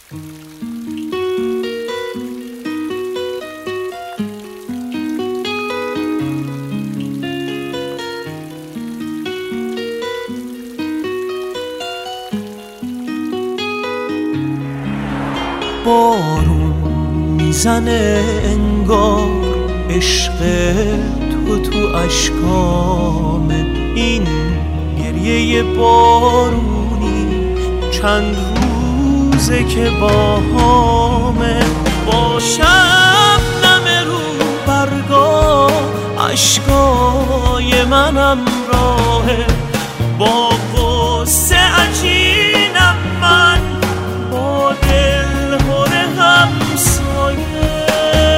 بارون میزنه انگار عشق تو اشکامه، این گریه بارونی چند روزه که باهامه. با شبنم رو برگا اشکای منم راهه، با غصه عجینم من با دل هره همسایه.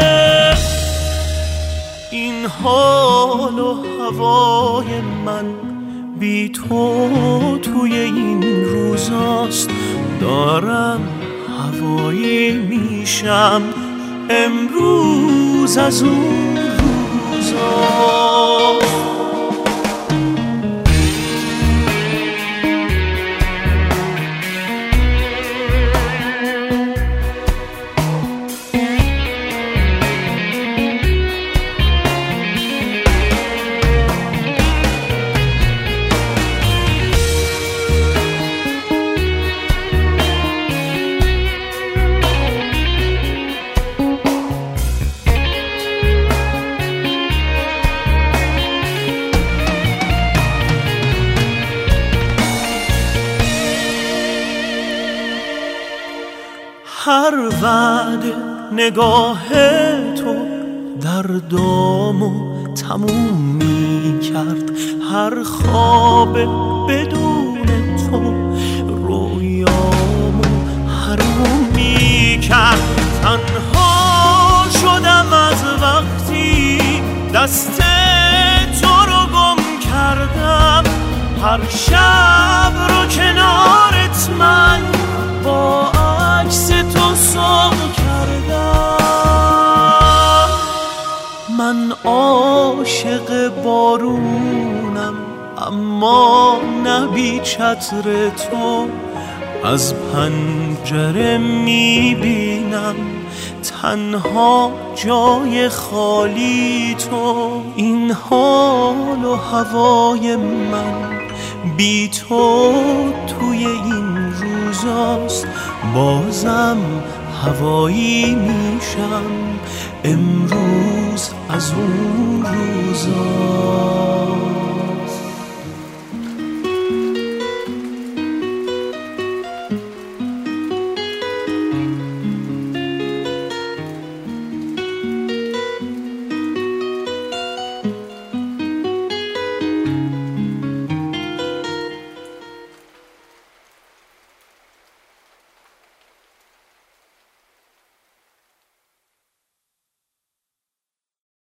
این حال و هوای من بی تو توی این روزاست، دارم هوایی میشم امروز از اون روزاست. هر وعده نگاه تو دردامو تموم می کرد، هر خواب بدون تو رویامو حروم می کرد. تنها شدم از وقتی دست تو رو گم کردم، هر شب رو کنارت من با عکس تو سام کردم. من عاشق بارونم اما نه بی چتر تو، از پنجره میبینم تنها جای خالی تو. این حال و هوای من بی تو توی این روزاست، بازم هوایی میشم امروز از اون روزا.